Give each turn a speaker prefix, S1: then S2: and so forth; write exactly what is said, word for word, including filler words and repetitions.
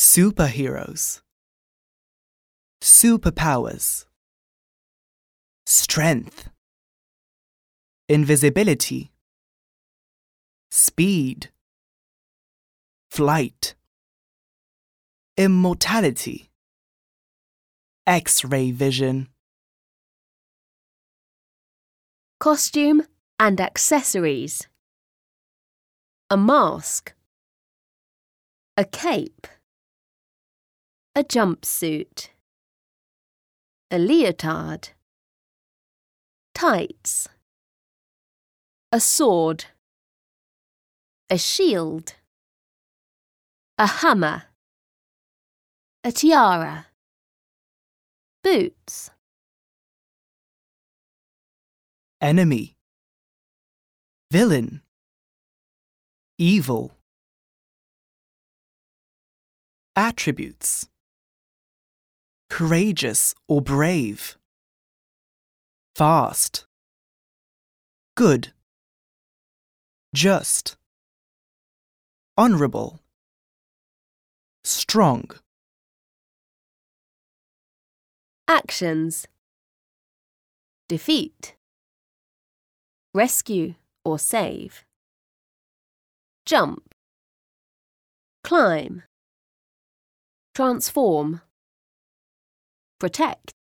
S1: Superheroes. Superpowers. Strength. Invisibility. Speed. Flight. Immortality. X-ray vision.
S2: Costume and accessories. A mask. A cape. A jumpsuit. A leotard. Tights. A sword. A shield. A hammer. A tiara. Boots.
S1: Enemy. Villain. Evil. Attributes. Courageous or brave. Fast. Good. Just. Honorable. Strong.
S2: Actions. Defeat. Rescue or save. Jump. Climb. Transform. Protect.